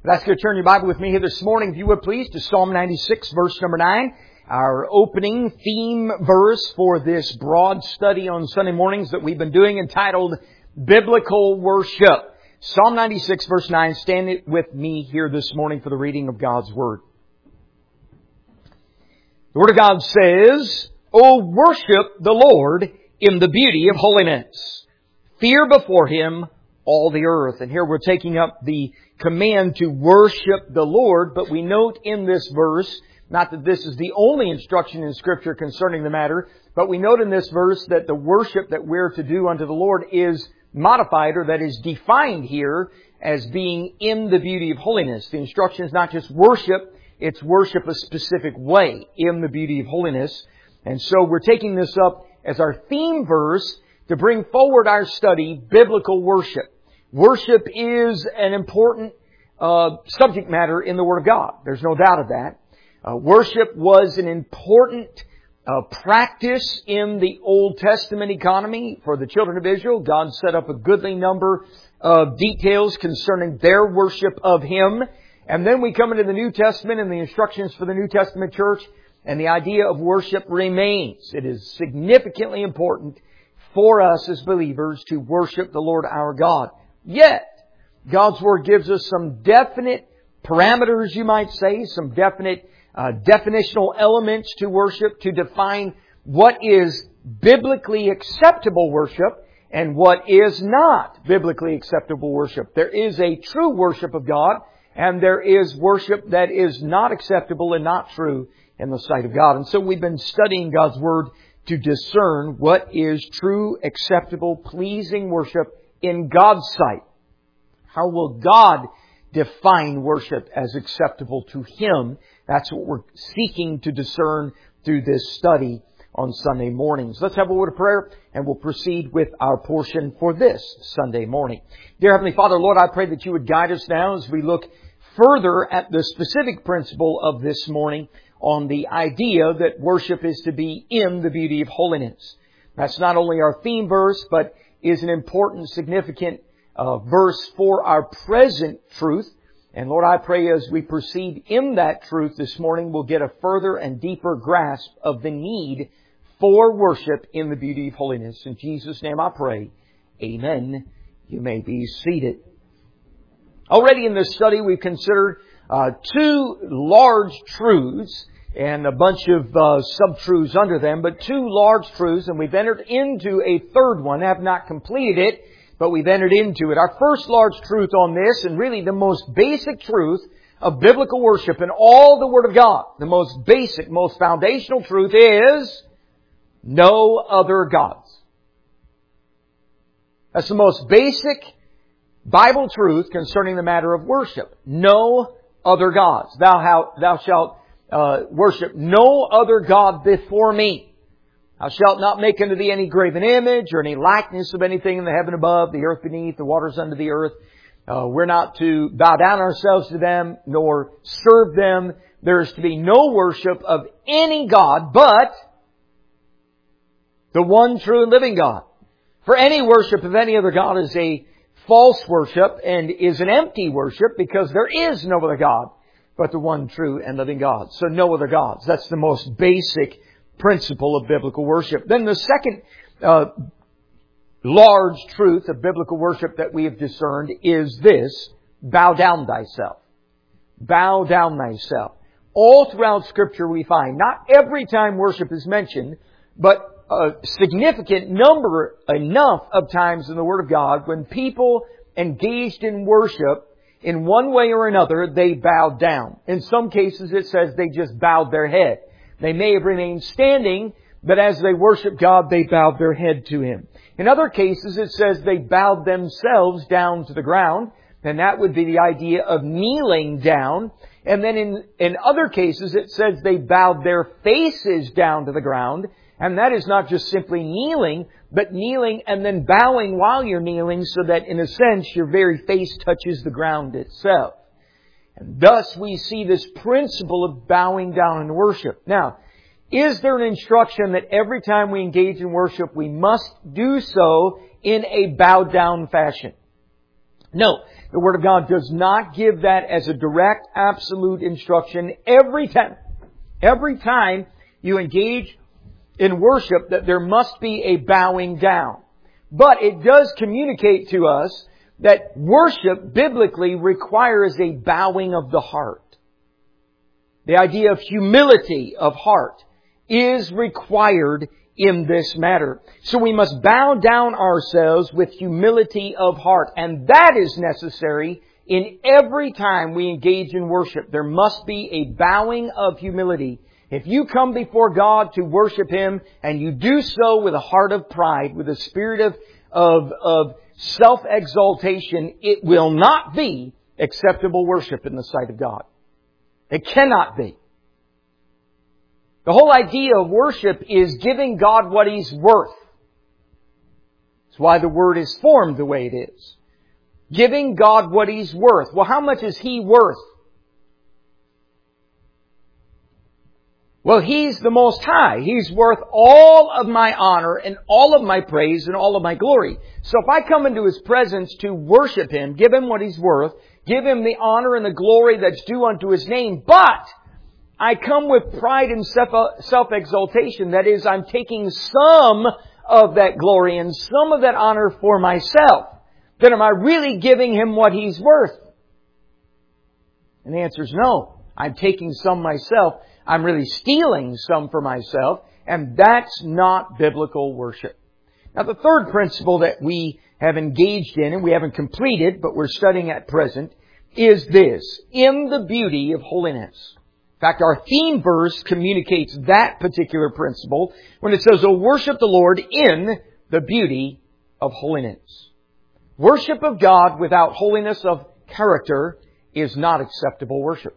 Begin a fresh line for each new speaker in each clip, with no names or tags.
That's going to turn your Bible with me here this morning, if you would please, to Psalm 96, verse number 9. Our opening theme verse for this broad study on Sunday mornings that we've been doing, entitled Biblical Worship. Psalm 96, verse 9. Stand with me here this morning for the reading of God's Word. The Word of God says, "O worship the Lord in the beauty of holiness. Fear before Him all the earth." And here we're taking up the command to worship the Lord, but we note in this verse, not that this is the only instruction in Scripture concerning the matter, but we note in this verse that the worship that we're to do unto the Lord is modified, or that is defined here as being in the beauty of holiness. The instruction is not just worship, it's worship a specific way, in the beauty of holiness. And so we're taking this up as our theme verse to bring forward our study, biblical worship. Worship is an important subject matter in the Word of God. There's no doubt of that. Worship was an important practice in the Old Testament economy for the children of Israel. God set up a goodly number of details concerning their worship of Him. And then we come into the New Testament and the instructions for the New Testament church, and the idea of worship remains. It is significantly important for us as believers to worship the Lord our God. Yet, God's Word gives us some definite parameters, you might say, some definite definitional elements to worship to define what is biblically acceptable worship and what is not biblically acceptable worship. There is a true worship of God, and there is worship that is not acceptable and not true in the sight of God. And so we've been studying God's Word to discern what is true, acceptable, pleasing worship in God's sight. How will God define worship as acceptable to Him? That's what we're seeking to discern through this study on Sunday mornings. Let's have a word of prayer, and we'll proceed with our portion for this Sunday morning. Dear Heavenly Father, Lord, I pray that You would guide us now as we look further at the specific principle of this morning on the idea that worship is to be in the beauty of holiness. That's not only our theme verse, but is an important, significant verse for our present truth. And Lord, I pray as we proceed in that truth this morning, we'll get a further and deeper grasp of the need for worship in the beauty of holiness. In Jesus' name I pray. Amen. You may be seated. Already in this study, we've considered two large truths and a bunch of sub-truths under them, but two large truths, and we've entered into a third one. I have not completed it, but we've entered into it. Our first large truth on this, and really the most basic truth of biblical worship in all the Word of God, the most basic, most foundational truth is no other gods. That's the most basic Bible truth concerning the matter of worship. No other gods. Thou shalt worship no other God before me. Thou shalt not make unto thee any graven image or any likeness of anything in the heaven above, the earth beneath, the waters under the earth. We're not to bow down ourselves to them, nor serve them. There is to be no worship of any God but the one true and living God. For any worship of any other God is a false worship and is an empty worship, because there is no other God but the one true and living God. So no other gods. That's the most basic principle of biblical worship. Then the second large truth of biblical worship that we have discerned is this: bow down thyself. Bow down thyself. All throughout Scripture we find, not every time worship is mentioned, but a significant number, enough of times in the Word of God, when people engaged in worship in one way or another, they bowed down. In some cases it says they just bowed their head. They may have remained standing, but as they worshiped God, they bowed their head to Him. In other cases it says they bowed themselves down to the ground, and that would be the idea of kneeling down. And then in other cases it says they bowed their faces down to the ground. And that is not just simply kneeling, but kneeling and then bowing while you're kneeling, so that in a sense your very face touches the ground itself. And thus we see this principle of bowing down in worship. Now, is there an instruction that every time we engage in worship we must do so in a bowed down fashion? No. The Word of God does not give that as a direct, absolute instruction every time. Every time you engage in worship, that there must be a bowing down. But it does communicate to us that worship biblically requires a bowing of the heart. The idea of humility of heart is required in this matter. So we must bow down ourselves with humility of heart. And that is necessary in every time we engage in worship. There must be a bowing of humility. If you come before God to worship Him and you do so with a heart of pride, with a spirit of self-exaltation, it will not be acceptable worship in the sight of God. It cannot be. The whole idea of worship is giving God what He's worth. That's why the word is formed the way it is. Giving God what He's worth. Well, how much is He worth? Well, He's the Most High. He's worth all of my honor and all of my praise and all of my glory. So if I come into His presence to worship Him, give Him what He's worth, give Him the honor and the glory that's due unto His name, but I come with pride and self-exaltation. That is, I'm taking some of that glory and some of that honor for myself. Then am I really giving Him what He's worth? And the answer is no. I'm taking some myself. I'm really stealing some for myself. And that's not biblical worship. Now the third principle that we have engaged in, and we haven't completed, but we're studying at present, is this: in the beauty of holiness. In fact, our theme verse communicates that particular principle when it says, "Oh, worship the Lord in the beauty of holiness." Worship of God without holiness of character is not acceptable worship.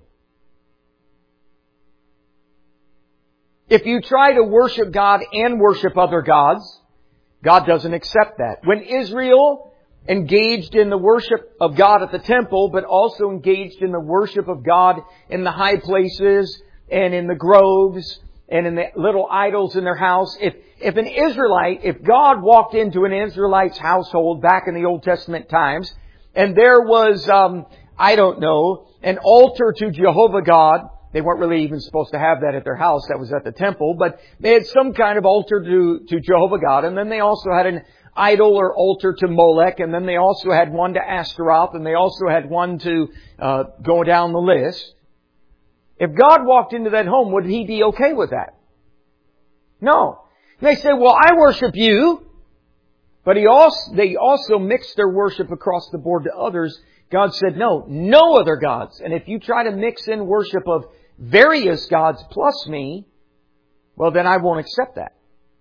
If you try to worship God and worship other gods, God doesn't accept that. When Israel engaged in the worship of God at the temple, but also engaged in the worship of God in the high places and in the groves and in the little idols in their house, if God walked into an Israelite's household back in the Old Testament times, and there was, an altar to Jehovah God. They weren't really even supposed to have that at their house. That was at the temple. But they had some kind of altar to Jehovah God. And then they also had an idol or altar to Molech. And then they also had one to Ashtaroth. And they also had one to go down the list. If God walked into that home, would He be okay with that? No. And they say, well, I worship you. But they also mixed their worship across the board to others. God said, no other gods. And if you try to mix in worship of various gods plus me, well, then I won't accept that.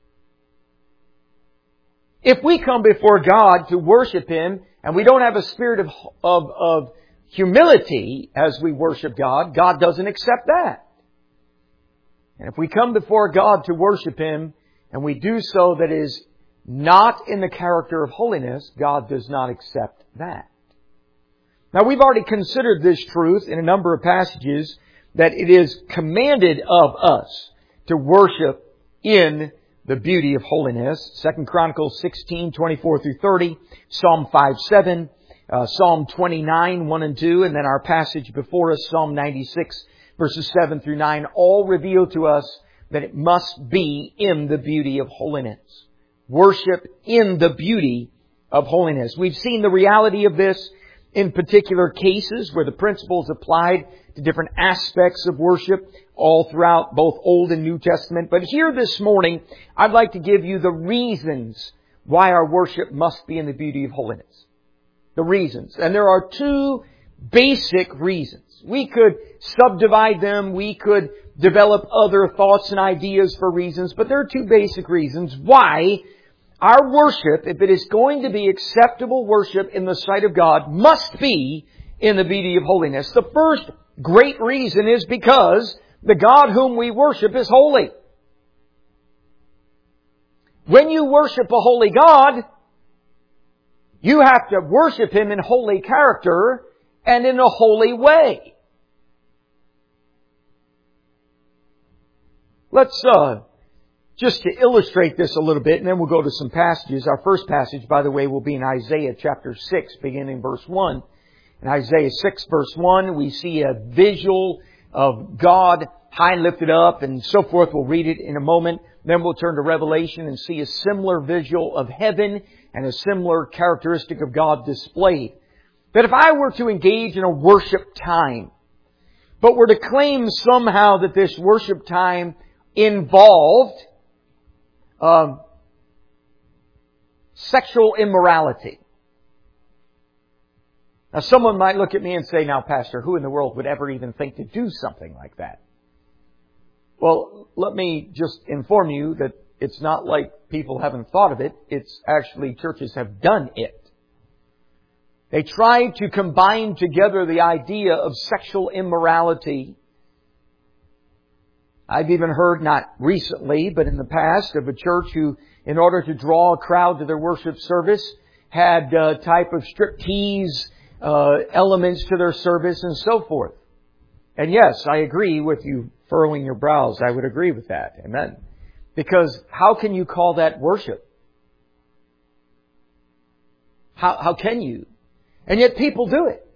If we come before God to worship Him and we don't have a spirit of humility as we worship God, God doesn't accept that. And if we come before God to worship Him and we do so that is not in the character of holiness, God does not accept that. Now, we've already considered this truth in a number of passages, that it is commanded of us to worship in the beauty of holiness. 2 Chronicles 16:24 through 30, Psalm 5:7, Psalm 29, 1 and 2, and then our passage before us, Psalm 96, verses 7 through 9, all reveal to us that it must be in the beauty of holiness. Worship in the beauty of holiness. We've seen the reality of this in particular cases where the principles applied to different aspects of worship all throughout both Old and New Testament. But here this morning, I'd like to give you the reasons why our worship must be in the beauty of holiness. The reasons. And there are two basic reasons. We could subdivide them. We could develop other thoughts and ideas for reasons. But there are two basic reasons why our worship, if it is going to be acceptable worship in the sight of God, must be in the beauty of holiness. The first great reason is because the God whom we worship is holy. When you worship a holy God, you have to worship Him in holy character and in a holy way. Let's just to illustrate this a little bit, and then we'll go to some passages. Our first passage, by the way, will be in Isaiah chapter 6, beginning verse 1. In Isaiah 6 verse 1, we see a visual of God high and lifted up and so forth. We'll read it in a moment. Then we'll turn to Revelation and see a similar visual of heaven and a similar characteristic of God displayed. That if I were to engage in a worship time, but were to claim somehow that this worship time involved sexual immorality. Now someone might look at me and say, now Pastor, who in the world would ever even think to do something like that? Well, let me just inform you that it's not like people haven't thought of it. It's actually churches have done it. They try to combine together the idea of sexual immorality. I've even heard, not recently, but in the past, of a church who, in order to draw a crowd to their worship service, had a type of striptease elements to their service and so forth. And yes, I agree with you furrowing your brows. I would agree with that. Amen. Because how can you call that worship? How can you? And yet people do it.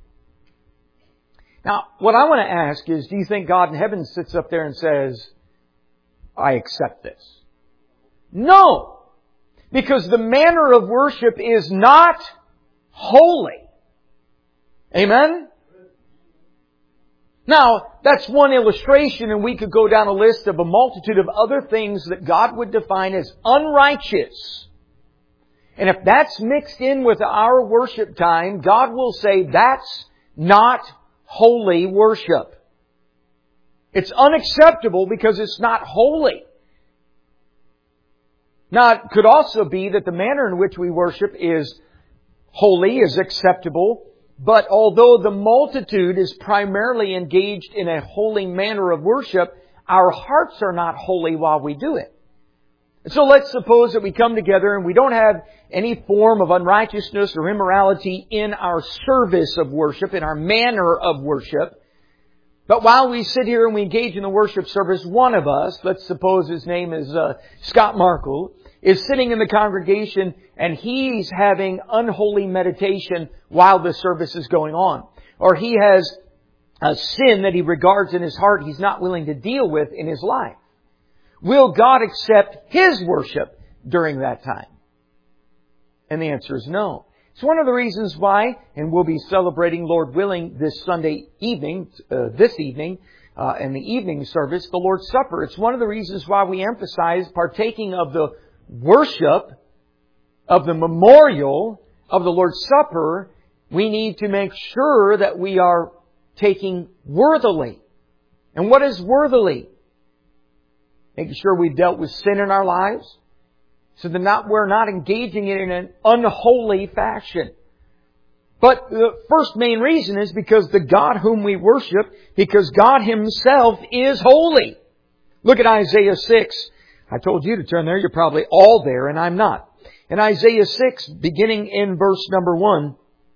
Now, what I want to ask is, do you think God in heaven sits up there and says, I accept this? No! Because the manner of worship is not holy. Amen? Now, that's one illustration, and we could go down a list of a multitude of other things that God would define as unrighteous. And if that's mixed in with our worship time, God will say that's not holy worship. It's unacceptable because it's not holy. Now, it could also be that the manner in which we worship is holy, is acceptable, but although the multitude is primarily engaged in a holy manner of worship, our hearts are not holy while we do it. So let's suppose that we come together and we don't have any form of unrighteousness or immorality in our service of worship, in our manner of worship. But while we sit here and we engage in the worship service, one of us, let's suppose his name is Scott Markle, is sitting in the congregation and he's having unholy meditation while the service is going on. Or he has a sin that he regards in his heart he's not willing to deal with in his life. Will God accept his worship during that time? And the answer is no. It's one of the reasons why, and we'll be celebrating, Lord willing, this Sunday evening, in the evening service, the Lord's Supper. It's one of the reasons why we emphasize partaking of the worship, of the memorial of the Lord's Supper. We need to make sure that we are taking worthily. And what is worthily? Making sure we've dealt with sin in our lives, so that we're not engaging it in an unholy fashion. But the first main reason is because the God whom we worship, because God Himself is holy. Look at Isaiah 6. I told you to turn there. You're probably all there, and I'm not. In Isaiah 6, beginning in verse number 1,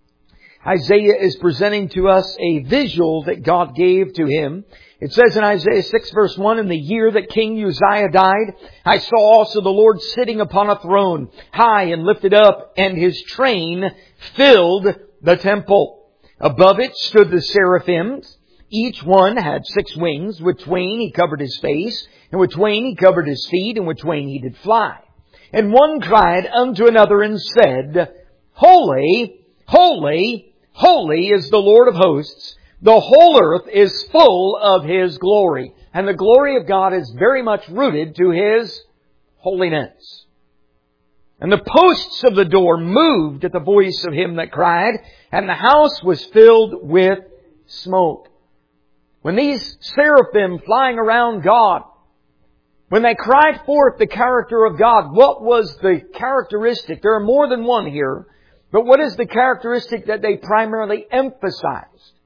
Isaiah is presenting to us a visual that God gave to him. It says in Isaiah 6 verse 1, in the year that King Uzziah died, I saw also the Lord sitting upon a throne, high and lifted up, and His train filled the temple. Above it stood the seraphims. Each one had 6 wings. With twain He covered His face, and with twain He covered His feet, and with twain He did fly. And one cried unto another and said, Holy, holy, holy is the Lord of hosts. The whole earth is full of His glory. And the glory of God is very much rooted to His holiness. And the posts of the door moved at the voice of him that cried, and the house was filled with smoke. When these seraphim flying around God, when they cried forth the character of God, what was the characteristic? There are more than one here, but what is the characteristic that they primarily emphasized?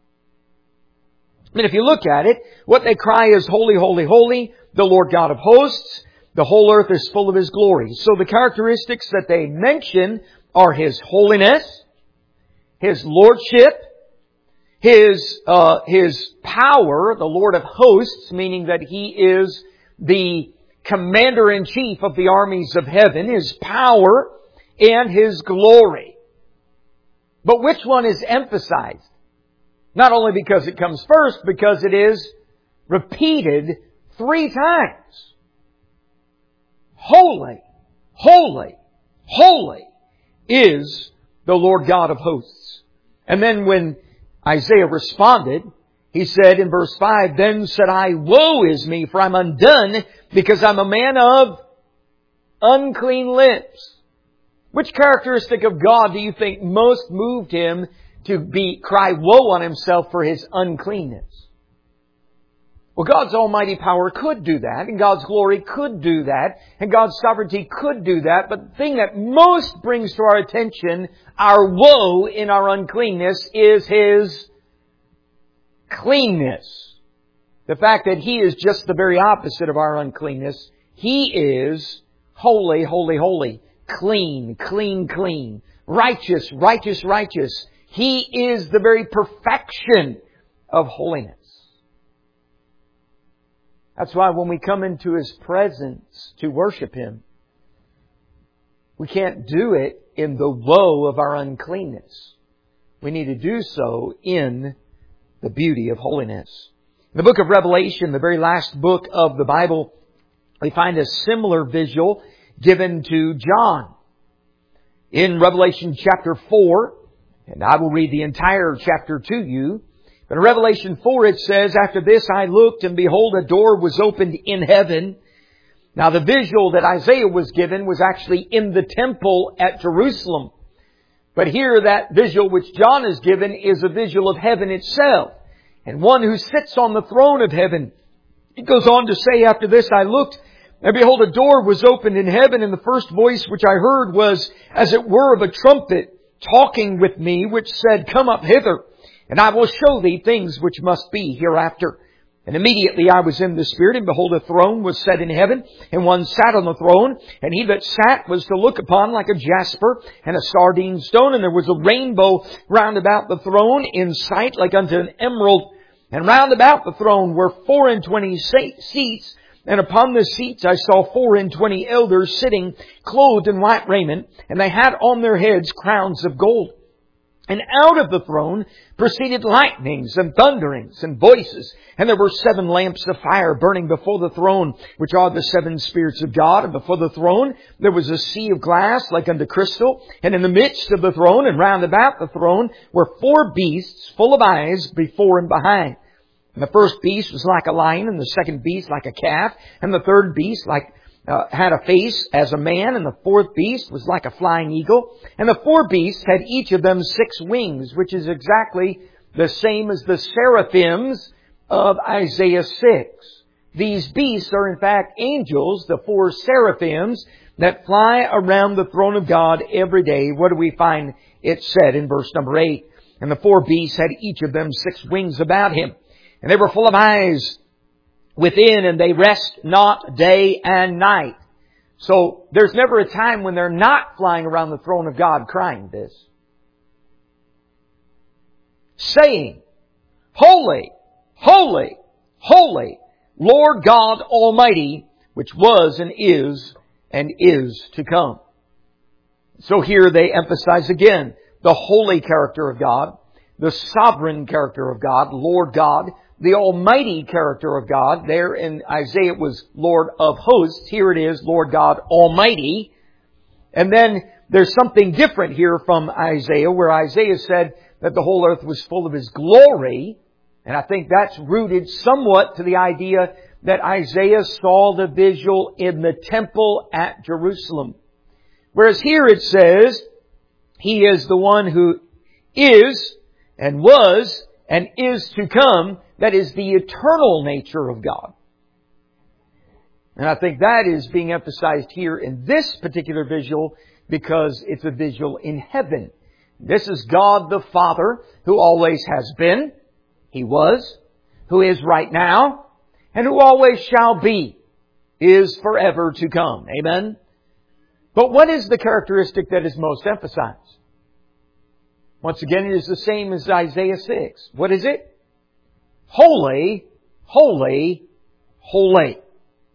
And if you look at it, what they cry is, Holy, holy, holy, the Lord God of hosts. The whole earth is full of His glory. So the characteristics that they mention are His holiness, His lordship, His power, the Lord of hosts, meaning that He is the commander-in-chief of the armies of heaven, His power, and His glory. But which one is emphasized? Not only because it comes first, because it is repeated 3 times. Holy, holy, holy is the Lord God of hosts. And then when Isaiah responded, he said in verse 5, Then said I, Woe is me, for I'm undone, because I'm a man of unclean lips. Which characteristic of God do you think most moved Him to cry woe on Himself for His uncleanness? Well, God's almighty power could do that, and God's glory could do that, and God's sovereignty could do that, but the thing that most brings to our attention our woe in our uncleanness is His cleanness. The fact that He is just the very opposite of our uncleanness. He is holy, holy, holy. Clean, clean, clean. Righteous, righteous, righteous. He is the very perfection of holiness. That's why when we come into His presence to worship Him, we can't do it in the woe of our uncleanness. We need to do so in the beauty of holiness. In the book of Revelation, the very last book of the Bible, we find a similar visual given to John. In Revelation chapter 4, and I will read the entire chapter to you, but in Revelation 4 it says, After this I looked, and behold, a door was opened in heaven. Now the visual that Isaiah was given was actually in the temple at Jerusalem. But here that visual which John is given is a visual of heaven itself, and one who sits on the throne of heaven. It goes on to say, After this I looked, and behold, a door was opened in heaven, and the first voice which I heard was, as it were, of a trumpet, talking with me, which said, Come up hither, and I will show thee things which must be hereafter. And immediately I was in the Spirit, and behold, a throne was set in heaven, and one sat on the throne, and he that sat was to look upon like a jasper and a sardine stone, and there was a rainbow round about the throne in sight like unto an emerald. And round about the throne were 24 seats, and upon the seats I saw 24 elders sitting, clothed in white raiment, and they had on their heads crowns of gold. And out of the throne proceeded lightnings and thunderings and voices. And there were 7 lamps of fire burning before the throne, which are the 7 spirits of God. And before the throne there was a sea of glass like unto crystal. And in the midst of the throne and round about the throne were 4 beasts full of eyes before and behind. And the first beast was like a lion, and the second beast like a calf, and the third beast had a face as a man, and the fourth beast was like a flying eagle. And the 4 beasts had each of them 6 wings, which is exactly the same as the seraphims of Isaiah 6. These beasts are in fact angels, the 4 seraphims that fly around the throne of God every day. What do we find it said in verse number 8? And the 4 beasts had each of them 6 wings about him. And they were full of eyes within, and they rest not day and night. So there's never a time when they're not flying around the throne of God crying this. Saying, Holy, holy, holy, Lord God Almighty, which was and is to come. So here they emphasize again the holy character of God, the sovereign character of God, Lord God, the almighty character of God. There in Isaiah it was Lord of hosts. Here it is Lord God Almighty. And then there's something different here from Isaiah, where Isaiah said that the whole earth was full of His glory. And I think that's rooted somewhat to the idea that Isaiah saw the visual in the temple at Jerusalem. Whereas here it says, He is the one who is and was and is to come. That is the eternal nature of God. And I think that is being emphasized here in this particular visual because it's a visual in heaven. This is God the Father, who always has been, He was, who is right now, and who always shall be, is forever to come. Amen? But what is the characteristic that is most emphasized? Once again, it is the same as Isaiah 6. What is it? Holy, holy, holy.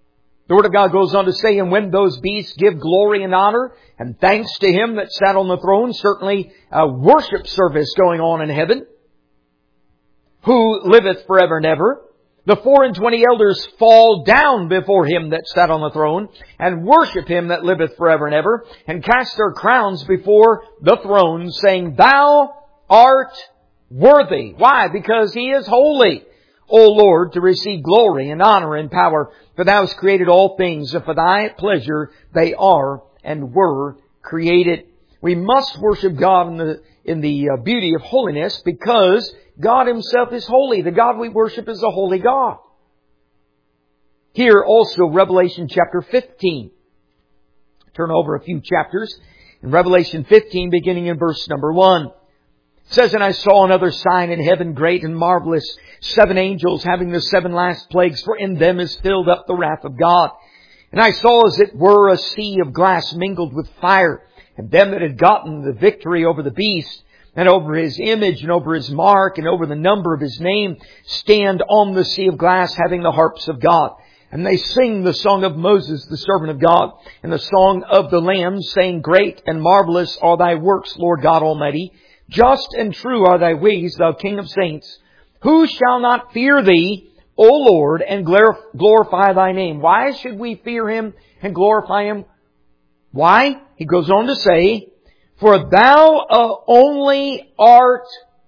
The Word of God goes on to say, and when those beasts give glory and honor and thanks to Him that sat on the throne, certainly a worship service going on in heaven, who liveth forever and ever. The 24 elders fall down before Him that sat on the throne and worship Him that liveth forever and ever, and cast their crowns before the throne, saying, Thou art worthy. Why? Because He is holy, O Lord, to receive glory and honor and power. For Thou hast created all things, and for Thy pleasure they are and were created. We must worship God in the beauty of holiness, because God Himself is holy. The God we worship is a holy God. Here also, Revelation chapter 15. Turn over a few chapters. In Revelation 15, beginning in verse number 1. It says, And I saw another sign in heaven, great and marvelous, 7 angels having the 7 last plagues, for in them is filled up the wrath of God. And I saw as it were a sea of glass mingled with fire, and them that had gotten the victory over the beast, and over His image, and over His mark, and over the number of His name, stand on the sea of glass, having the harps of God. And they sing the song of Moses, the servant of God, and the song of the Lamb, saying, Great and marvelous are Thy works, Lord God Almighty. Just and true are Thy ways, Thou King of saints. Who shall not fear Thee, O Lord, and glorify Thy name? Why should we fear Him and glorify Him? Why? He goes on to say, For Thou only art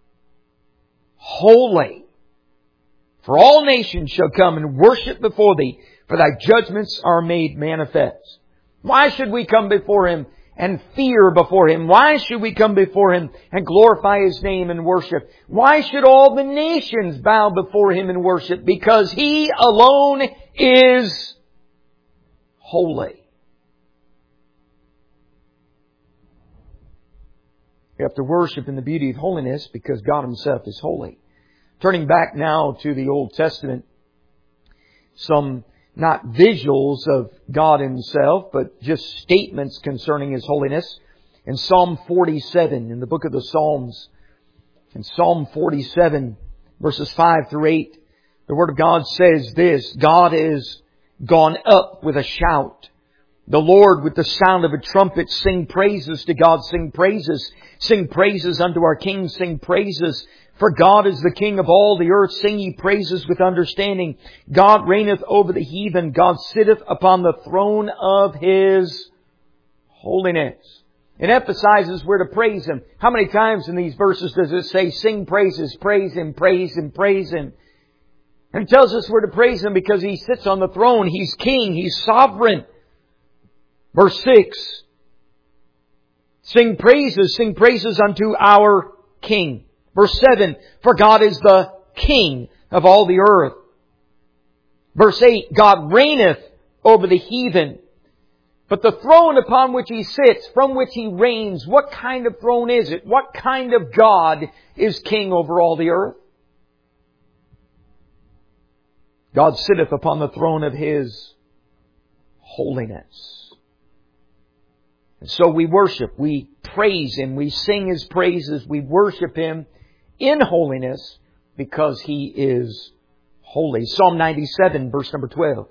holy. For all nations shall come and worship before Thee, for Thy judgments are made manifest. Why should we come before Him and fear before Him? Why should we come before Him and glorify His name and worship? Why should all the nations bow before Him and worship? Because He alone is holy. We have to worship in the beauty of holiness because God Himself is holy. Turning back now to the Old Testament, some not visuals of God Himself, but just statements concerning His holiness. In Psalm 47, in the book of the Psalms, in Psalm 47, verses 5 through 8, the Word of God says this, God is gone up with a shout. The Lord with the sound of a trumpet. Sing praises to God, sing praises. Sing praises unto our King, sing praises. For God is the King of all the earth. Sing ye praises with understanding. God reigneth over the heathen. God sitteth upon the throne of His holiness. It emphasizes we're to praise Him. How many times in these verses does it say, sing praises, praise Him, praise Him, praise Him? And it tells us we're to praise Him because He sits on the throne. He's King. He's sovereign. Verse 6. Sing praises unto our King. Verse 7. For God is the King of all the earth. Verse 8. God reigneth over the heathen. But the throne upon which He sits, from which He reigns, what kind of throne is it? What kind of God is King over all the earth? God sitteth upon the throne of His holiness. And so we worship, we praise Him, we sing His praises, we worship Him in holiness because He is holy. Psalm 97, verse number 12.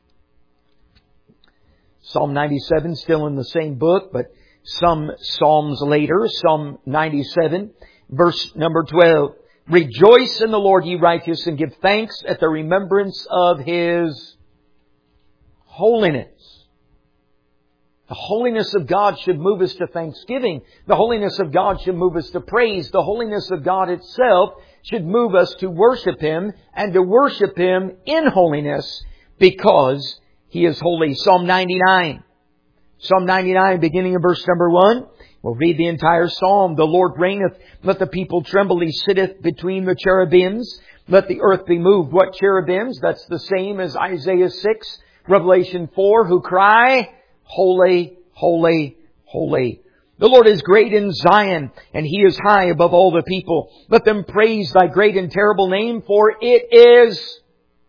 Psalm 97, still in the same book, but some Psalms later. Psalm 97, verse number 12. Rejoice in the Lord, ye righteous, and give thanks at the remembrance of His holiness. The holiness of God should move us to thanksgiving. The holiness of God should move us to praise. The holiness of God itself should move us to worship Him and to worship Him in holiness because He is holy. Psalm 99. Psalm 99, beginning in verse number 1. We'll read the entire psalm. The Lord reigneth. Let the people tremble. He sitteth between the cherubims. Let the earth be moved. What cherubims? That's the same as Isaiah 6, Revelation 4, who cry, Holy, holy, holy. The Lord is great in Zion, and He is high above all the people. Let them praise Thy great and terrible name, for it is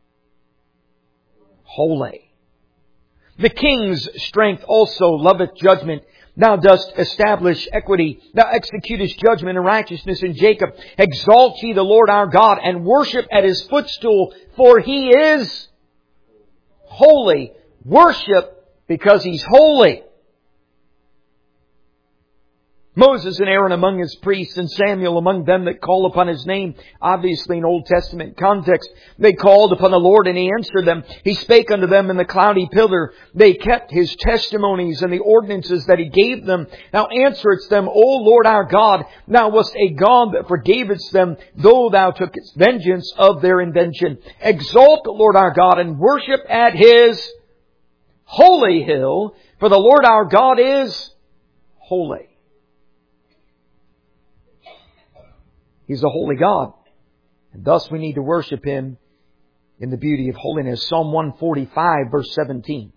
holy. The king's strength also loveth judgment. Thou dost establish equity. Thou executest judgment and righteousness in Jacob. Exalt ye the Lord our God, and worship at His footstool, for He is holy. worship because He's holy. Moses and Aaron among His priests, and Samuel among them that call upon His name. Obviously in Old Testament context, they called upon the Lord and He answered them. He spake unto them in the cloudy pillar. They kept His testimonies and the ordinances that He gave them. Now answeredst them, O Lord our God, Thou wast a God that forgavest them, though Thou tookest vengeance of their invention. Exalt the Lord our God and worship at His holy hill, for the Lord our God is holy. He's a holy God. And thus we need to worship Him in the beauty of holiness. Psalm 145 verse 17.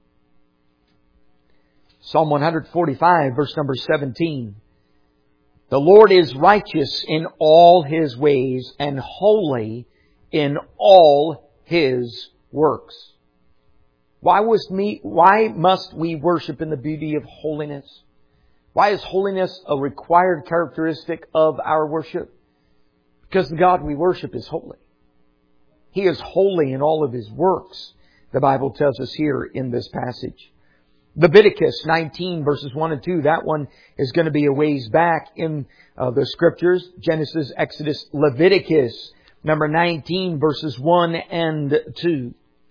Psalm 145 verse number 17. The Lord is righteous in all His ways and holy in all His works. Why must we worship in the beauty of holiness? Why is holiness a required characteristic of our worship? Because the God we worship is holy. He is holy in all of His works, the Bible tells us here in this passage. Leviticus 19 verses 1 and 2, that one is going to be a ways back in the Scriptures. Genesis, Exodus, Leviticus, number 19 verses 1 and 2.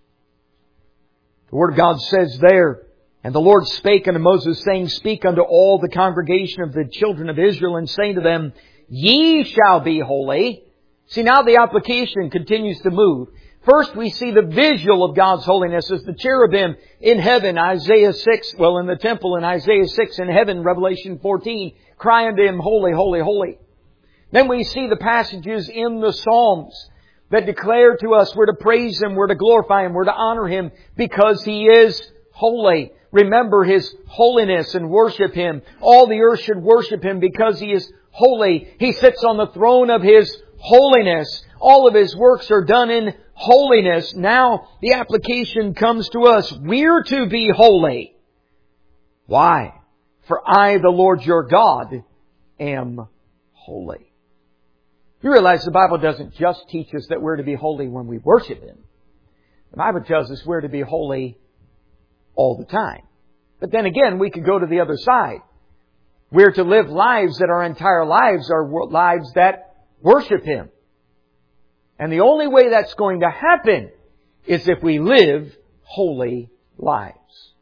The Word of God says there, And the Lord spake unto Moses, saying, Speak unto all the congregation of the children of Israel, and say to them, Ye shall be holy. See, now the application continues to move. First, we see the visual of God's holiness as the cherubim in heaven, Isaiah 6, in the temple in Isaiah 6, in heaven, Revelation 14, cry unto Him, Holy, holy, holy. Then we see the passages in the Psalms that declare to us we're to praise Him, we're to glorify Him, we're to honor Him because He is holy. Remember His holiness and worship Him. All the earth should worship Him because He is holy. He sits on the throne of His holiness. All of His works are done in holiness. Now the application comes to us. We're to be holy. Why? For I, the Lord your God, am holy. You realize the Bible doesn't just teach us that we're to be holy when we worship Him. The Bible tells us we're to be holy all the time. But then again, we could go to the other side. We're to live lives that our entire lives are lives that worship Him. And the only way that's going to happen is if we live holy lives.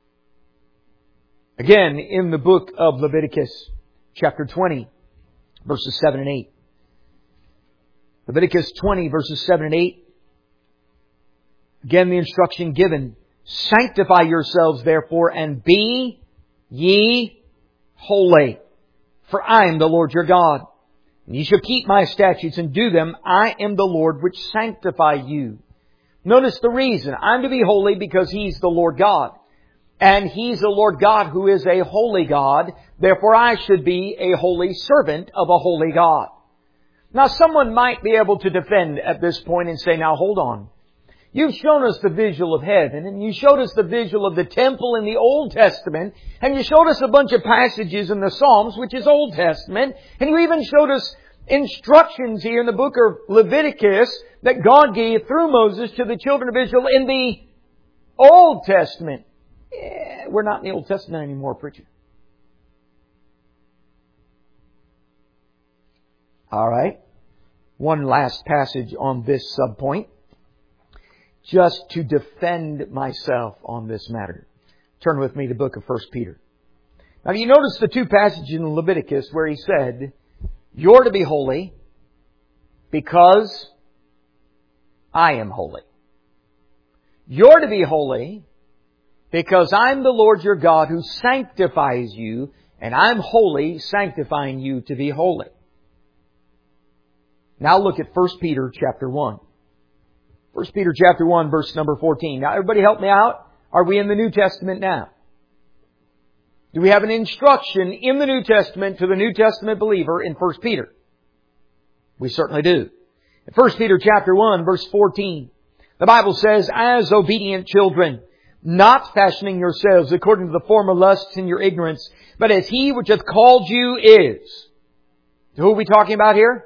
Again, in the book of Leviticus, chapter 20, verses 7 and 8. Leviticus 20, verses 7 and 8. Again, the instruction given. Sanctify yourselves, therefore, and be ye holy. For I am the Lord your God. And ye shall keep my statutes and do them. I am the Lord which sanctify you. Notice the reason. I'm to be holy because He's the Lord God. And He's the Lord God who is a holy God. Therefore I should be a holy servant of a holy God. Now someone might be able to defend at this point and say, now hold on. You've shown us the visual of heaven, and you showed us the visual of the temple in the Old Testament, and you showed us a bunch of passages in the Psalms, which is Old Testament, and you even showed us instructions here in the book of Leviticus that God gave through Moses to the children of Israel in the Old Testament. We're not in the Old Testament anymore, preacher. All right. One last passage on this subpoint. Just to defend myself on this matter. Turn with me to the book of 1 Peter. Now you notice the two passages in Leviticus where he said, You're to be holy because I am holy. You're to be holy because I'm the Lord your God who sanctifies you, and I'm holy, sanctifying you to be holy. Now look at 1 Peter chapter 1. 1 Peter chapter 1, verse number 14. Now everybody help me out. Are we in the New Testament now? Do we have an instruction in the New Testament to the New Testament believer in 1 Peter? We certainly do. In 1 Peter chapter 1, verse 14, the Bible says, As obedient children, not fashioning yourselves according to the former lusts in your ignorance, but as He which hath called you is. Who are we talking about here?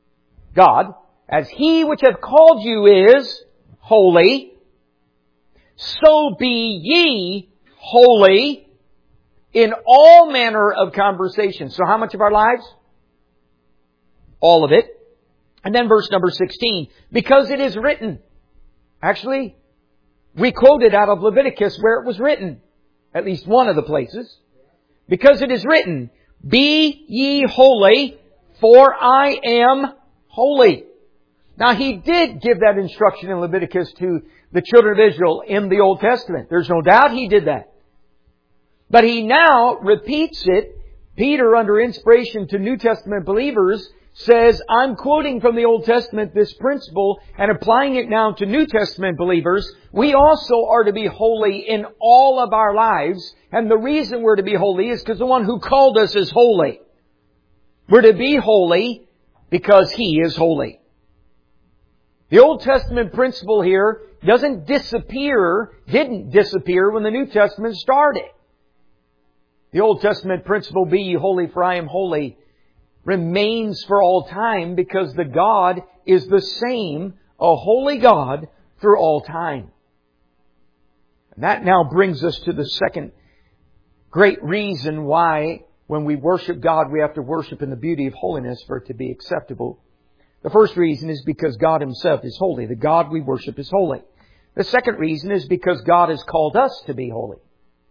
God. As He which hath called you is holy, so be ye holy in all manner of conversation. So how much of our lives? All of it. And then verse number 16. Because it is written. Actually, we quoted out of Leviticus where it was written. At least one of the places. Because it is written, be ye holy, for I am holy. Now He did give that instruction in Leviticus to the children of Israel in the Old Testament. There's no doubt He did that. But He now repeats it. Peter, under inspiration to New Testament believers, says, I'm quoting from the Old Testament this principle and applying it now to New Testament believers. We also are to be holy in all of our lives. And the reason we're to be holy is because the one who called us is holy. We're to be holy because He is holy. The Old Testament principle here didn't disappear when the New Testament started. The Old Testament principle, be ye holy for I am holy, remains for all time because the God is the same, a holy God through all time. And that now brings us to the second great reason why when we worship God we have to worship in the beauty of holiness for it to be acceptable. The first reason is because God Himself is holy. The God we worship is holy. The second reason is because God has called us to be holy.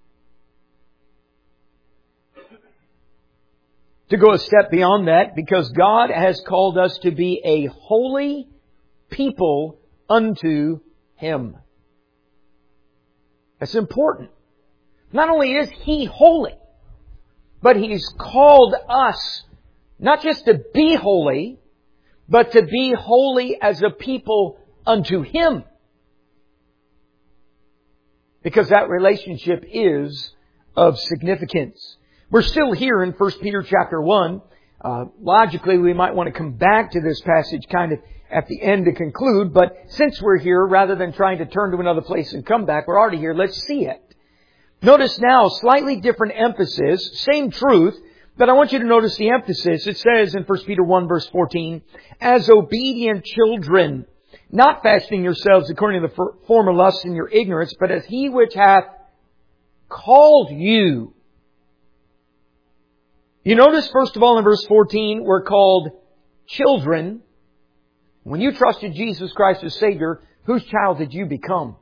To go a step beyond that, because God has called us to be a holy people unto Him. That's important. Not only is He holy, but He's called us not just to be holy, but to be holy as a people unto Him. Because that relationship is of significance. We're still here in 1 Peter chapter 1. Logically, we might want to come back to this passage kind of at the end to conclude. But since we're here, rather than trying to turn to another place and come back, we're already here. Let's see it. Notice now, slightly different emphasis. Same truth. But I want you to notice the emphasis. It says in 1 Peter 1 verse 14, as obedient children, not fashioning yourselves according to the former lusts in your ignorance, but as He which hath called you. You notice, first of all, in verse 14, we're called children. When you trusted Jesus Christ as Savior, whose child did you become?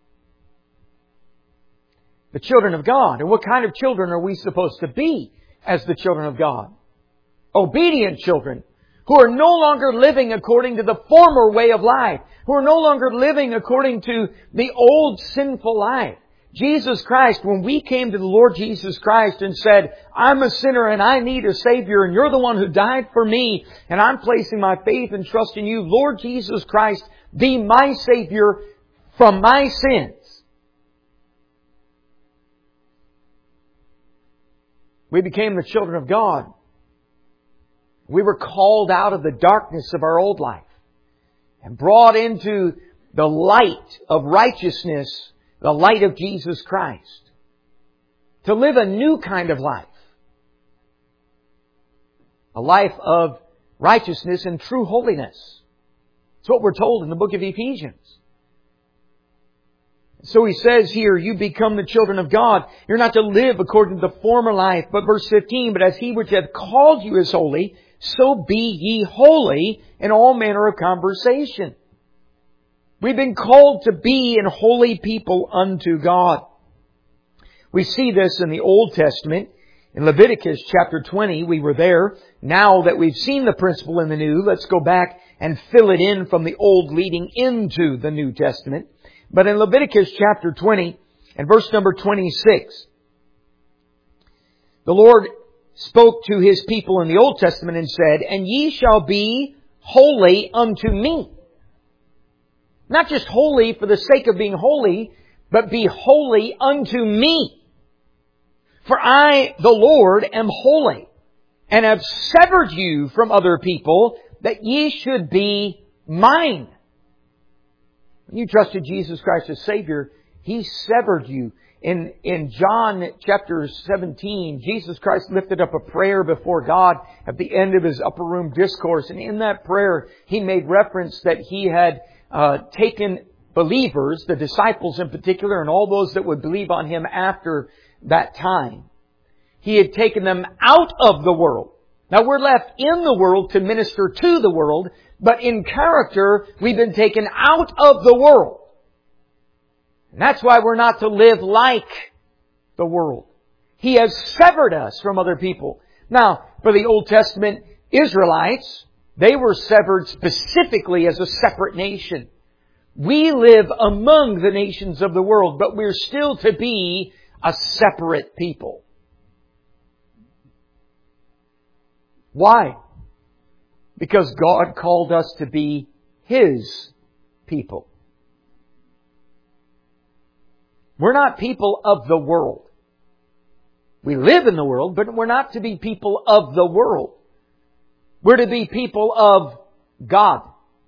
The children of God. And what kind of children are we supposed to be as the children of God? Obedient children who are no longer living according to the former way of life, who are no longer living according to the old sinful life. Jesus Christ, when we came to the Lord Jesus Christ and said, I'm a sinner and I need a Savior and you're the one who died for me and I'm placing my faith and trust in you, Lord Jesus Christ, be my Savior from my sins. We became the children of God. We were called out of the darkness of our old life and brought into the light of righteousness, the light of Jesus Christ, to live a new kind of life. A life of righteousness and true holiness. That's what we're told in the book of Ephesians. So he says here, you become the children of God. You're not to live according to the former life. But verse 15, but as He which hath called you is holy, so be ye holy in all manner of conversation. We've been called to be an holy people unto God. We see this in the Old Testament. In Leviticus chapter 20, we were there. Now that we've seen the principle in the New, let's go back and fill it in from the Old leading into the New Testament. But in Leviticus chapter 20 and verse number 26, the Lord spoke to His people in the Old Testament and said, and ye shall be holy unto me. Not just holy for the sake of being holy, but be holy unto me. For I, the Lord, am holy, and have severed you from other people, that ye should be mine. When you trusted Jesus Christ as Savior, He severed you. In John chapter 17, Jesus Christ lifted up a prayer before God at the end of His upper room discourse. And in that prayer, He made reference that He had taken believers, the disciples in particular, and all those that would believe on Him after that time. He had taken them out of the world. Now we're left in the world to minister to the world, but in character, we've been taken out of the world. And that's why we're not to live like the world. He has severed us from other people. Now, for the Old Testament Israelites, they were severed specifically as a separate nation. We live among the nations of the world, but we're still to be a separate people. Why? Because God called us to be His people. We're not people of the world. We live in the world, but we're not to be people of the world. We're to be people of God.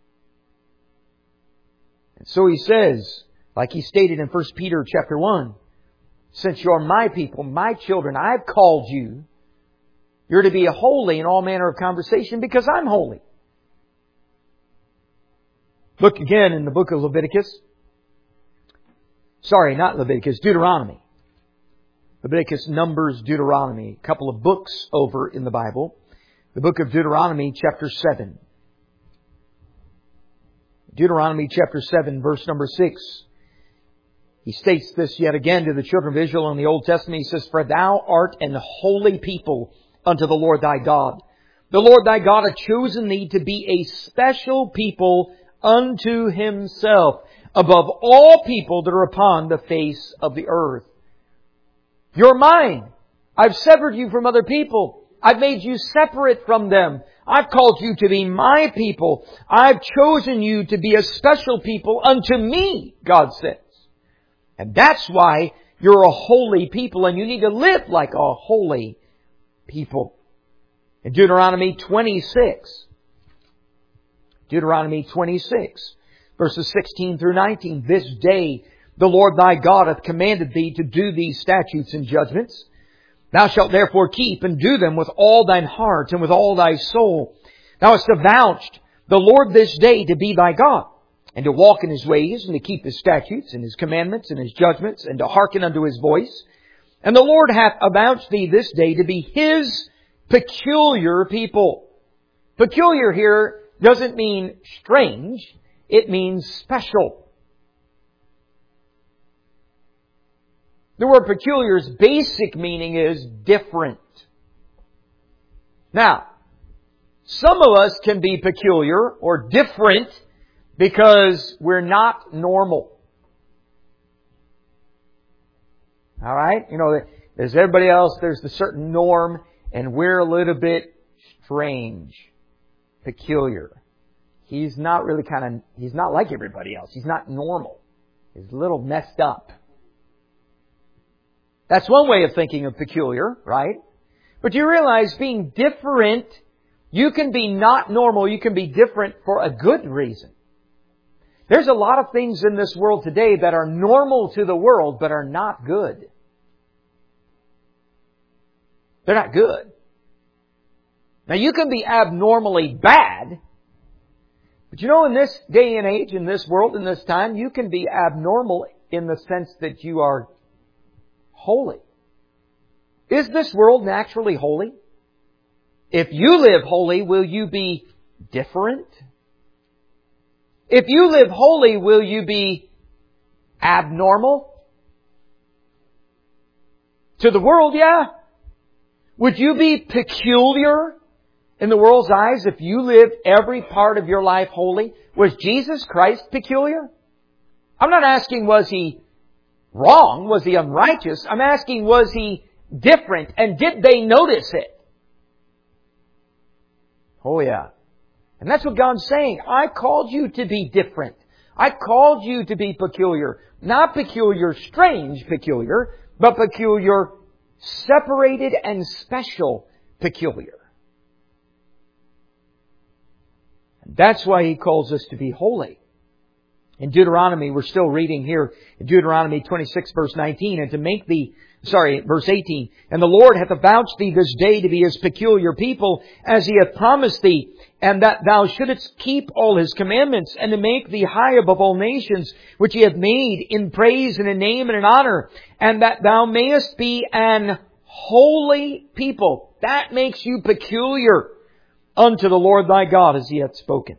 And so He says, like He stated in 1 Peter chapter 1, since you're my people, my children, I've called you. You're to be holy in all manner of conversation because I'm holy. Look again in the book of Leviticus. Sorry, not Leviticus, Deuteronomy. Leviticus, Numbers, Deuteronomy. A couple of books over in the Bible. The book of Deuteronomy, chapter 7. Deuteronomy chapter 7, verse number 6. He states this yet again to the children of Israel in the Old Testament. He says, for thou art an holy people unto the Lord thy God. The Lord thy God hath chosen thee to be a special people unto Himself, above all people that are upon the face of the earth. You're mine. I've severed you from other people. I've made you separate from them. I've called you to be my people. I've chosen you to be a special people unto me, God says. And that's why you're a holy people and you need to live like a holy people. In Deuteronomy 26, verses 16 through 19, this day the Lord thy God hath commanded thee to do these statutes and judgments. Thou shalt therefore keep and do them with all thine heart and with all thy soul. Thou hast avouched the Lord this day to be thy God, and to walk in His ways, and to keep His statutes and His commandments and His judgments, and to hearken unto His voice. And the Lord hath avouched thee this day to be His peculiar people. Peculiar here doesn't mean strange. It means special. The word peculiar's basic meaning is different. Now, some of us can be peculiar or different because we're not normal. All right? You know, there's everybody else, there's the certain norm, and we're a little bit strange, peculiar. He's not really he's not like everybody else. He's not normal. He's a little messed up. That's one way of thinking of peculiar, right? But you realize being different, you can be not normal, you can be different for a good reason. There's a lot of things in this world today that are normal to the world, but are not good. They're not good. Now you can be abnormally bad, but you know, in this day and age, in this world, in this time, you can be abnormal in the sense that you are holy. Is this world naturally holy? If you live holy, will you be different? If you live holy, will you be abnormal? To the world, yeah. Would you be peculiar in the world's eyes if you lived every part of your life holy? Was Jesus Christ peculiar? I'm not asking, was He wrong? Was He unrighteous? I'm asking, was He different? And did they notice it? Oh yeah. And that's what God's saying. I called you to be different. I called you to be peculiar. Not peculiar, strange peculiar, but peculiar, separated and special peculiar. And that's why He calls us to be holy. In Deuteronomy, we're still reading here in Deuteronomy 26 verse 19, verse 18. And the Lord hath avouched thee this day to be His peculiar people, as He hath promised thee, and that thou shouldest keep all His commandments, and to make thee high above all nations, which He hath made in praise and in name and in honor, and that thou mayest be an holy people. That makes you peculiar unto the Lord thy God, as He hath spoken.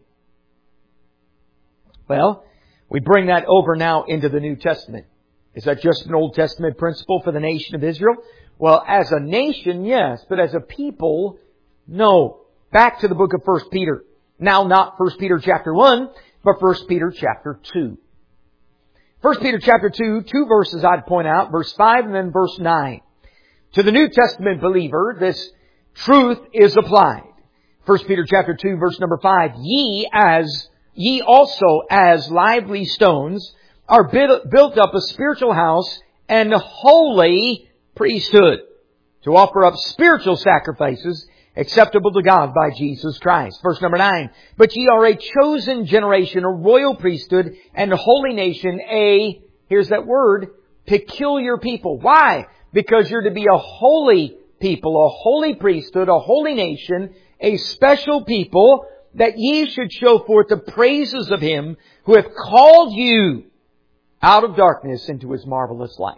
Well, we bring that over now into the New Testament. Is that just an Old Testament principle for the nation of Israel? Well, as a nation, yes. But as a people, no. Back to the book of 1 Peter. Now, not 1 Peter chapter 1, but 1 Peter chapter 2. 1 Peter chapter 2, two verses I'd point out. Verse 5 and then verse 9. To the New Testament believer, this truth is applied. 1 Peter chapter 2, verse number 5. Ye also as lively stones are built up a spiritual house and a holy priesthood, to offer up spiritual sacrifices acceptable to God by Jesus Christ. Verse number 9. But ye are a chosen generation, a royal priesthood, and a holy nation, here's that word, peculiar people. Why? Because you're to be a holy people, a holy priesthood, a holy nation, a special people, that ye should show forth the praises of Him who hath called you out of darkness into His marvelous light.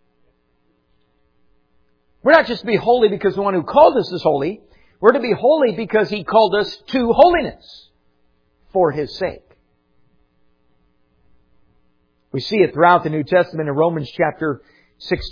We're not just to be holy because the one who called us is holy. We're to be holy because He called us to holiness for His sake. We see it throughout the New Testament in Romans chapter 6.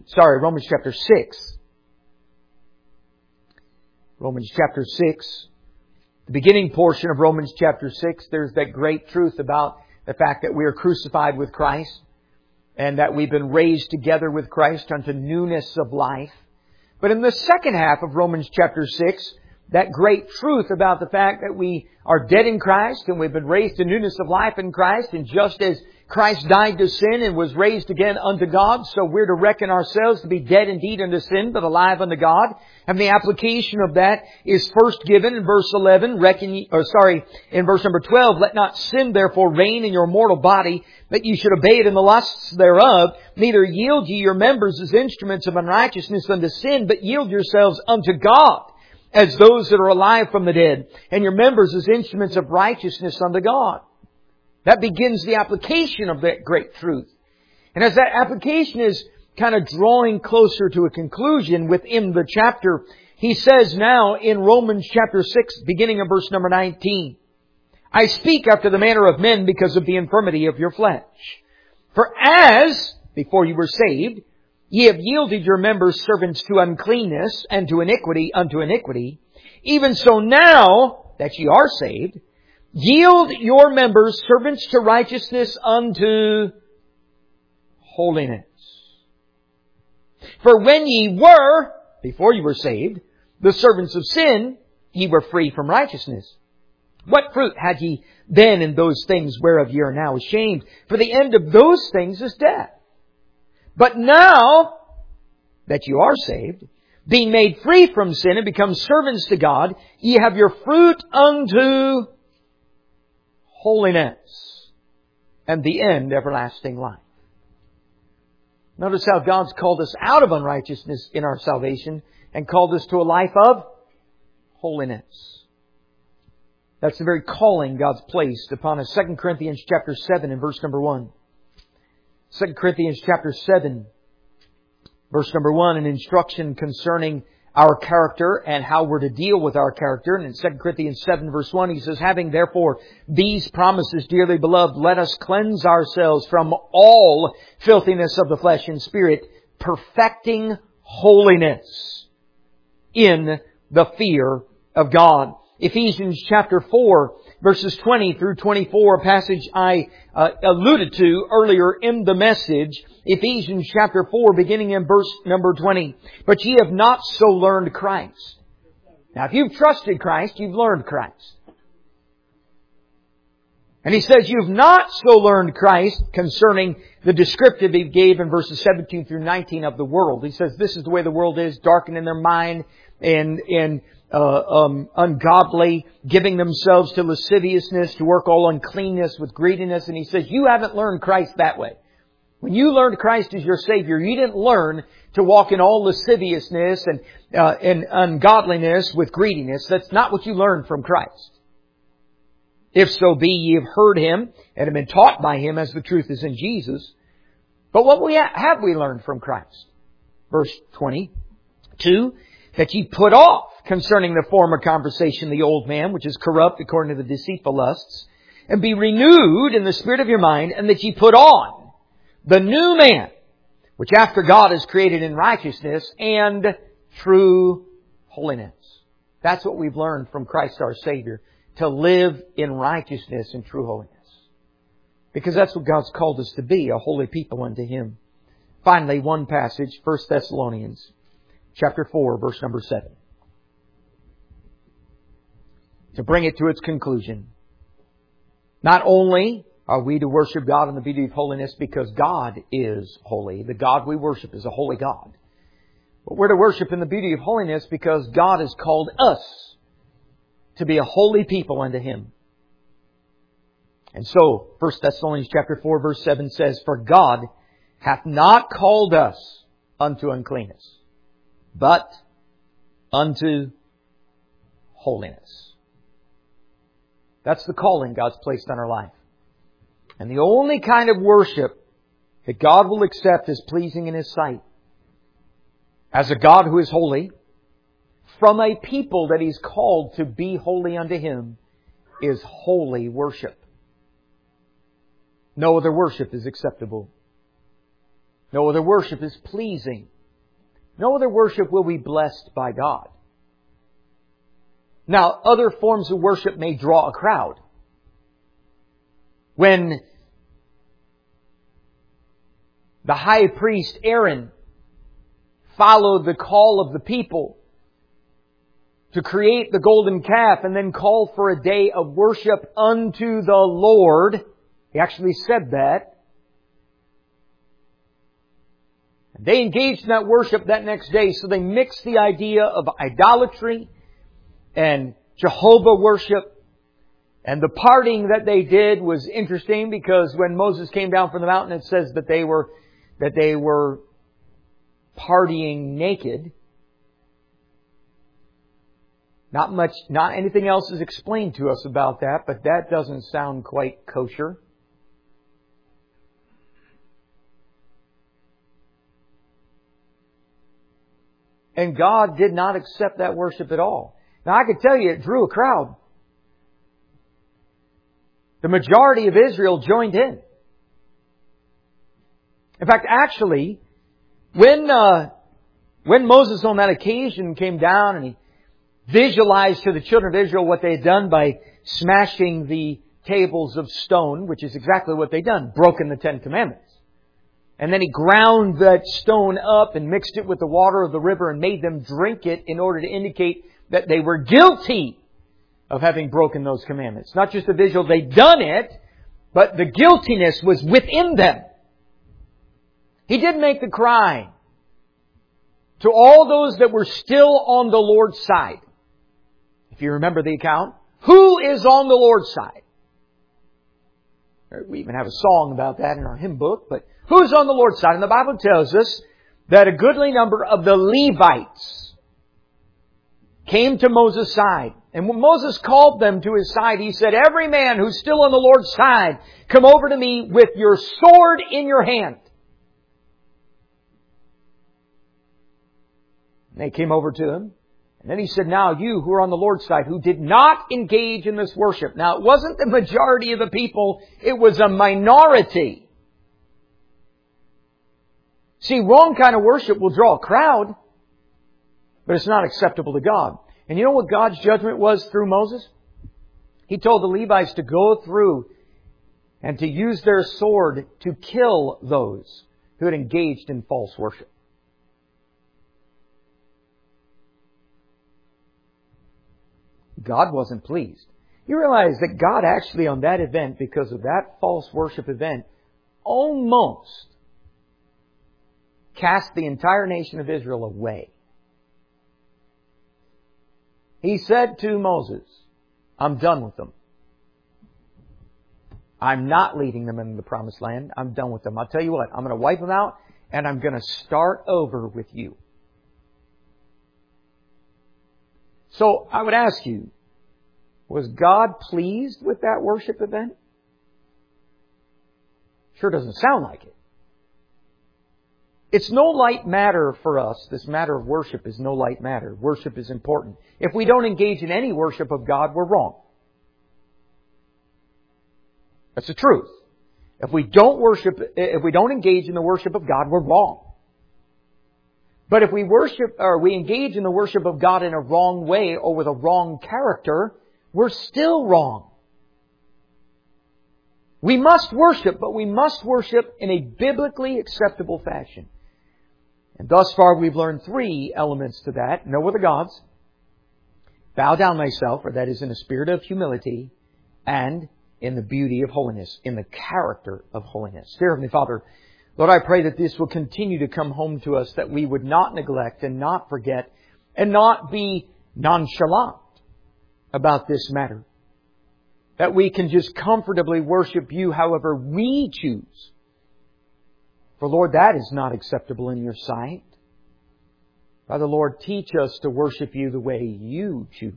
Romans chapter 6. The beginning portion of Romans chapter 6, there's that great truth about the fact that we are crucified with Christ and that we've been raised together with Christ unto newness of life. But in the second half of Romans chapter 6, that great truth about the fact that we are dead in Christ and we've been raised to newness of life in Christ, and just as Christ died to sin and was raised again unto God, so we're to reckon ourselves to be dead indeed unto sin, but alive unto God. And the application of that is first given in verse 11, in verse number 12, let not sin therefore reign in your mortal body, that you should obey it in the lusts thereof. Neither yield ye your members as instruments of unrighteousness unto sin, but yield yourselves unto God as those that are alive from the dead, and your members as instruments of righteousness unto God. That begins the application of that great truth. And as that application is kind of drawing closer to a conclusion within the chapter, he says now in Romans chapter 6, beginning of verse number 19, I speak after the manner of men because of the infirmity of your flesh. For as, before you were saved, ye have yielded your members servants to uncleanness and to iniquity unto iniquity, even so now that ye are saved, yield your members servants to righteousness unto holiness. For when ye were, before you were saved, the servants of sin, ye were free from righteousness. What fruit had ye then in those things whereof ye are now ashamed? For the end of those things is death. But now that you are saved, being made free from sin and become servants to God, ye have your fruit unto holiness, and the end everlasting life. Notice how God's called us out of unrighteousness in our salvation and called us to a life of holiness. That's the very calling God's placed upon us. 2 Corinthians chapter 7 and verse number 1. 2 Corinthians chapter 7, verse number 1, an instruction concerning our character and how we're to deal with our character. And in 2 Corinthians 7 verse 1, he says, having therefore these promises, dearly beloved, let us cleanse ourselves from all filthiness of the flesh and spirit, perfecting holiness in the fear of God. Ephesians chapter 4, verses 20 through 24, a passage I alluded to earlier in the message. Ephesians chapter 4, beginning in verse number 20. But ye have not so learned Christ. Now, if you've trusted Christ, you've learned Christ. And he says, you've not so learned Christ concerning the descriptive he gave in verses 17 through 19 of the world. He says, this is the way the world is, darkened in their mind and ungodly, giving themselves to lasciviousness, to work all uncleanness with greediness. And he says, you haven't learned Christ that way. When you learned Christ as your Savior, you didn't learn to walk in all lasciviousness and ungodliness with greediness. That's not what you learned from Christ. If so be ye have heard Him and have been taught by Him as the truth is in Jesus. But what have we learned from Christ? Verse 22, that ye put off concerning the former conversation the old man, which is corrupt according to the deceitful lusts, and be renewed in the spirit of your mind, and that ye put on the new man, which after God is created in righteousness and true holiness. That's what we've learned from Christ our Savior. To live in righteousness and true holiness. Because that's what God's called us to be, a holy people unto Him. Finally, one passage, 1 Thessalonians chapter 4, verse number 7. To bring it to its conclusion. Not only are we to worship God in the beauty of holiness because God is holy. The God we worship is a holy God. But we're to worship in the beauty of holiness because God has called us to be a holy people unto Him. And so, 1 Thessalonians chapter 4 verse 7 says, for God hath not called us unto uncleanness, but unto holiness. That's the calling God's placed on our life. And the only kind of worship that God will accept as pleasing in His sight, as a God who is holy, from a people that He's called to be holy unto Him, is holy worship. No other worship is acceptable. No other worship is pleasing. No other worship will be blessed by God. Now, other forms of worship may draw a crowd. When the high priest Aaron followed the call of the people to create the golden calf and then call for a day of worship unto the Lord. He actually said that. They engaged in that worship that next day, so they mixed the idea of idolatry and Jehovah worship. And the parting that they did was interesting because when Moses came down from the mountain, it says that they were partying naked. Not anything else is explained to us about that, but that doesn't sound quite kosher. And God did not accept that worship at all. Now I could tell you it drew a crowd. The majority of Israel joined in. In fact, actually, when Moses on that occasion came down and he visualized to the children of Israel what they had done by smashing the tables of stone, which is exactly what they'd done, broken the Ten Commandments. And then He ground that stone up and mixed it with the water of the river and made them drink it in order to indicate that they were guilty of having broken those commandments. Not just a visual, they'd done it, but the guiltiness was within them. He did make the cry to all those that were still on the Lord's side. If you remember the account, who is on the Lord's side? We even have a song about that in our hymn book, but who's on the Lord's side? And the Bible tells us that a goodly number of the Levites came to Moses' side. And when Moses called them to his side, he said, every man who's still on the Lord's side, come over to me with your sword in your hand. And they came over to him. And then he said, now you who are on the Lord's side, who did not engage in this worship. Now it wasn't the majority of the people, it was a minority. See, wrong kind of worship will draw a crowd, but it's not acceptable to God. And you know what God's judgment was through Moses? He told the Levites to go through and to use their sword to kill those who had engaged in false worship. God wasn't pleased. You realize that God actually on that event, because of that false worship event, almost cast the entire nation of Israel away. He said to Moses, I'm done with them. I'm not leading them into the promised land. I'm done with them. I'll tell you what, I'm going to wipe them out and I'm going to start over with you. So I would ask you, was God pleased with that worship event? Sure doesn't sound like it. It's no light matter for us. This matter of worship is no light matter. Worship is important. If we don't engage in any worship of God, we're wrong. That's the truth. If we don't engage in the worship of God, we're wrong. But if we engage in the worship of God in a wrong way or with a wrong character, we're still wrong. We must worship, but we must worship in a biblically acceptable fashion. And thus far we've learned 3 elements to that. No other gods. Bow down thyself, or that is in a spirit of humility, and in the beauty of holiness, in the character of holiness. Dear Heavenly Father, Lord, I pray that this will continue to come home to us, that we would not neglect and not forget and not be nonchalant about this matter. That we can just comfortably worship You however we choose. For Lord, that is not acceptable in Your sight. Father, Lord, teach us to worship You the way You choose.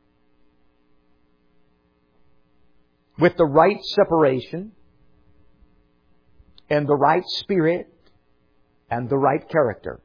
With the right separation and the right spirit and the right character.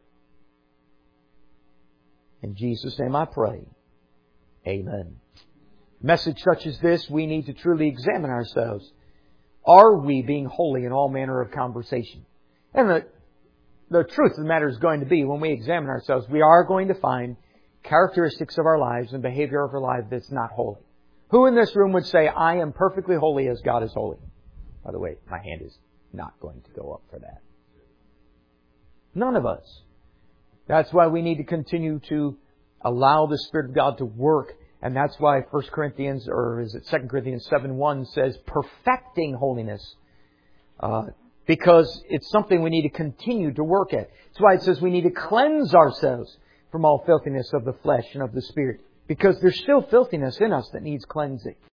In Jesus' name I pray. Amen. A message such as this, we need to truly examine ourselves. Are we being holy in all manner of conversation? And the truth of the matter is going to be, when we examine ourselves, we are going to find characteristics of our lives and behavior of our life that's not holy. Who in this room would say, I am perfectly holy as God is holy? By the way, my hand is not going to go up for that. None of us. That's why we need to continue to allow the Spirit of God to work. And that's why 1 Corinthians, or is it 2 Corinthians 7:1 says, perfecting holiness. Because it's something we need to continue to work at. That's why it says we need to cleanse ourselves from all filthiness of the flesh and of the spirit. Because there's still filthiness in us that needs cleansing.